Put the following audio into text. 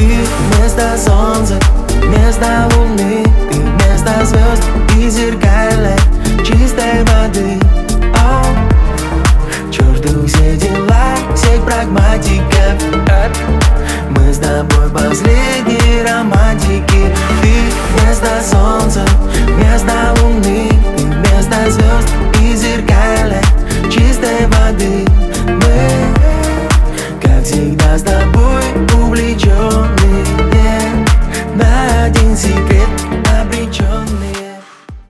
Ты вместо солнца, вместо луны, ты вместо звезд и зеркальной чистой воды.